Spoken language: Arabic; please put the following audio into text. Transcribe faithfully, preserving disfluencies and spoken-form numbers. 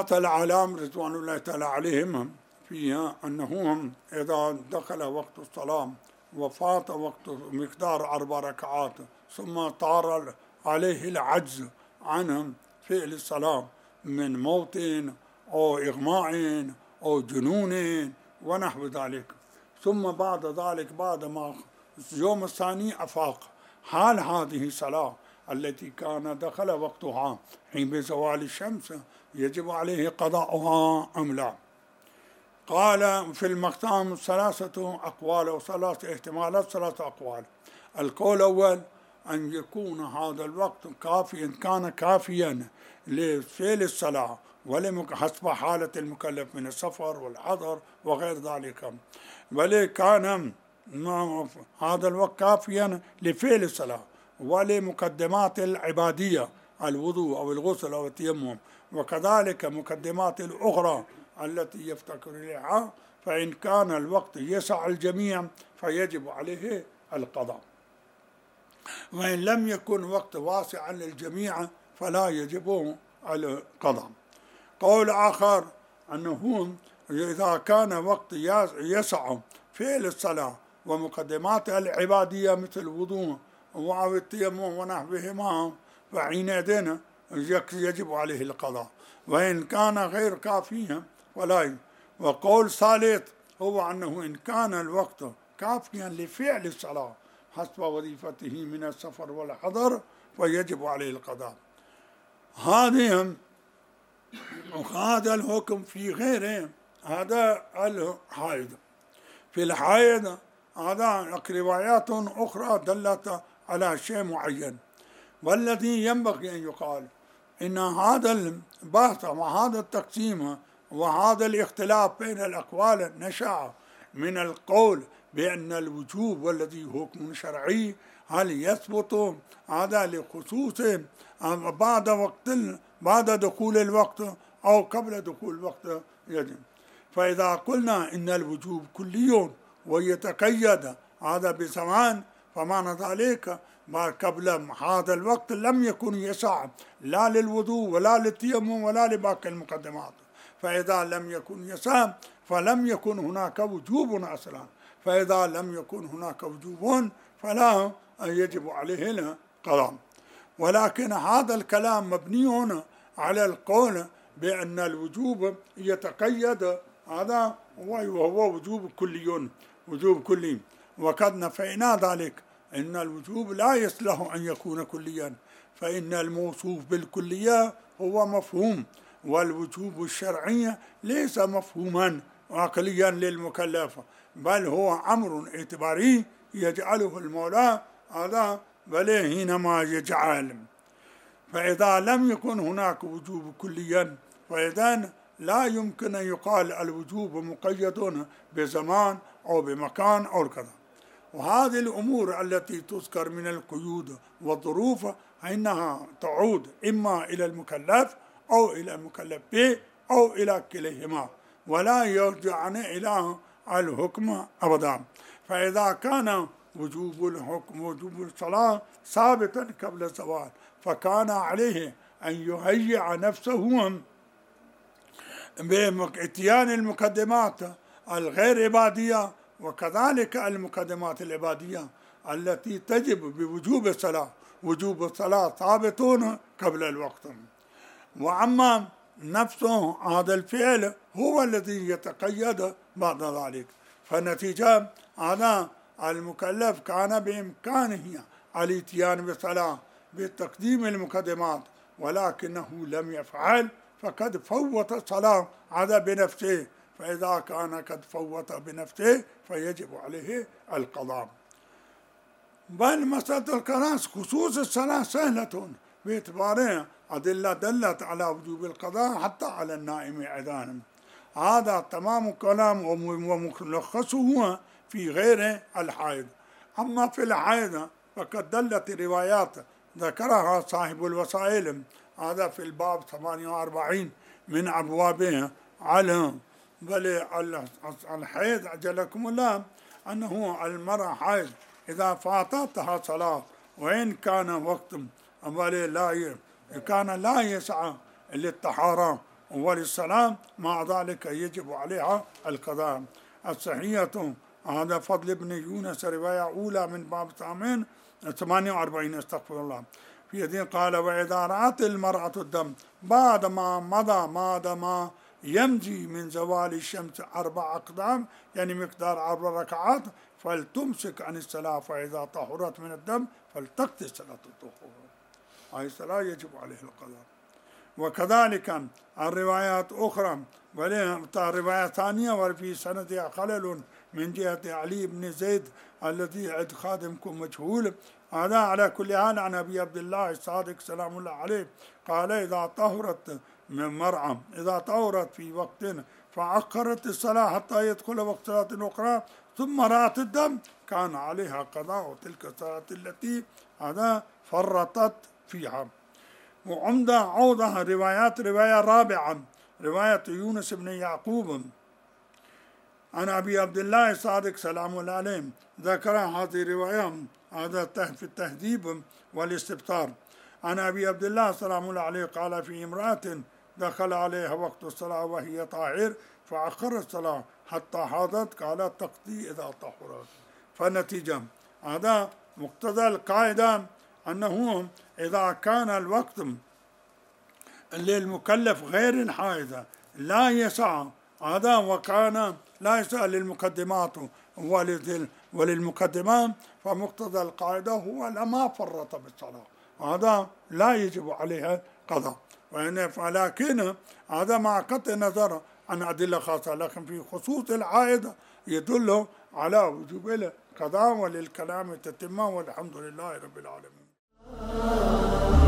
ذات العالم رضوان الله تعالى عليهم فيها أنهم إذا دخل وقت الصلاة وفات وقت مقدار أربع ركعات ثم طار عليه العجز عنهم فعل الصلاة من موت أو إغماء أو جنون ونحو ذلك، ثم بعد ذلك بعد ما اليوم الثاني أفاق، حال هذه الصلاة التي كان دخل وقتها حين بزوال الشمس يجب عليه قضاؤها أم لا؟ قال في المقام ثلاثة أقوال أو ثلاثة احتمالات، ثلاثة أقوال. القول الأول أن يكون هذا الوقت كافيا، كان كافيا لفعل الصلاة حسب حالة المكلف من السفر والحضر وغير ذلك، بل كان هذا الوقت كافيا لفعل الصلاة ولمقدمات العبادية الوضوء أو الغسل أو التيمم، وكذلك مقدمات الأخرى التي يفتكر إليها، فإن كان الوقت يسع الجميع فيجب عليه القضاء، وإن لم يكن وقت واسعا للجميع فلا يجب القضاء. قول آخر أنه إذا كان وقت يسع فعل الصلاة ومقدماتها العبادية مثل الوضوء أو التيمم ونحوهما فحينئذ يجب عليه القضاء، وإن كان غير كافيا فلا. وقول ثالث هو أنه إن كان الوقت كافيا لفعل الصلاة حسب وظيفته من السفر والحضر فيجب عليه القضاء. هذه هذا الحكم في غيره، هذا الحائض. في الحائض هذا روايات أخرى دلت على شيء معين، والذي ينبغي أن يقال إن هذا البحث وهذا التقسيم وهذا الاختلاف بين الأقوال نشأ من القول بأن الوجوب والذي هو حكم شرعي هل يثبت هذا لخصوص بعد وقت بعد دخول الوقت أو قبل دخول الوقت يجب. فإذا قلنا إن الوجوب كلي ويتقيد هذا بزمان فمعنى ذلك ما قبل هذا الوقت لم يكن يسع لا للوضوء ولا للتيمم ولا لباقي المقدمات، فإذا لم يكن يسع فلم يكن هناك وجوب أصلا، فإذا لم يكن هناك وجوب فلا يجب عليه القضاء. ولكن هذا الكلام مبني على القول بأن الوجوب يتقيد، هذا وهو وجوب كلي، وجوب كلي، وقد نفينا ذلك إن الوجوب لا يصلح أن يكون كليا، فإن الموصوف بالكلية هو مفهوم، والوجوب الشرعي ليس مفهوما عقليا للمكلف، بل هو أمر اعتباري يجعله المولى هذا بل حينما يجعل. فإذا لم يكن هناك وجوب كليا فإذا لا يمكن أن يقال الوجوب مقيد بزمان أو بمكان أو كذا. وهذه الأمور التي تذكر من القيود والظروف إنها تعود إما إلى المكلف أو إلى المكلف به أو إلى كليهما، ولا يرجعن إلى الحكم أبدا. فإذا كان وجوب الحكم وجوب الصلاة ثابتا قبل الزوال فكان عليه أن يهيئ نفسه بإتيان المقدمات الغير عبادية وكذلك المقدمات العبادية التي تجب بوجوب الصلاة. وجوب الصلاة ثابتون قبل الوقت، وأما نفسه هذا الفعل هو الذي يتقيد بعد ذلك. فنتيجة هذا المكلف كان بإمكانه الاتيان بالصلاة بتقديم المقدمات، ولكنه لم يفعل فقد فوت الصلاة هذا بنفسه، فإذا كان قد فوت بنفسه فيجب عليه القضاء. بل مسألة القضاء خصوص الصلاة سهلة باعتبارها أدلة دلت على وجوب القضاء حتى على النائم أيضا. هذا تمام كلام وملخصه في غير الحائض. أما في الحائض فقد دلت روايات ذكرها صاحب الوسائل هذا في الباب ثمانية وأربعين من أبوابه على بل الحيض أجلكم الله أنه المرأة حائض إذا فاتتها صلاة وإن كان وقت بل لا كان لا يسعى للطهارة وللصلاة مع ذلك يجب عليها القضاء. الصحيحة هذا فضل ابن يونس رواية أولى من باب ثامن ثمانية وأربعين استغفر الله. في حديث قال وإذا رأت المرأة الدم بعد ما مضى ما ما يمضي من زوال الشمس أربع أقدام يعني مقدار أربع ركعات فلتمسك عن الصلاة فإذا طهرت من الدم فلتقضي صلاة الطهور. هذه الصلاة يجب عليه القضاء. وكذلك الروايات أخرى ولها رواية ثانية وفي سندها خلل من جهة علي بن زيد الذي عند خادمكم مجهول. هذا على كل حال عن أبي عبد الله الصادق سلام الله عليه قال إذا طهرت من مرأة إذا طهرت في وقت فأخرت الصلاة حتى يدخل وقت صلاة أخرى ثم رأت الدم كان عليها قضاء تلك الصلاة التي هذا فرطت فيها. وعمدة عودة روايات رواية رابعة رواية يونس بن يعقوب عن أبي عبد الله الصادق سلام الله عليه ذكر هذه الرواية هذا في التهذيب والاستبصار. عن أبي عبد الله سلام الله عليه قال في امرأة دخل عليها وقت الصلاة وهي طاهر فأخر الصلاة حتى حاضت قال تقضي إذا طهرت. فالنتيجة هذا مقتضى القاعدة أنه إذا كان الوقت للمكلف غير الحائض لا يسع هذا وكان لا يسع للمقدمات وللمقدمات فمقتضى القاعدة هو لما فرط بالصلاة هذا لا يجب عليها قضاء. ولكن هذا مع قطع النظر عن أدلة خاصة لكن في خصوص الحائض يدل على وجوب القضاء وللكلام تتمة والحمد لله رب العالمين.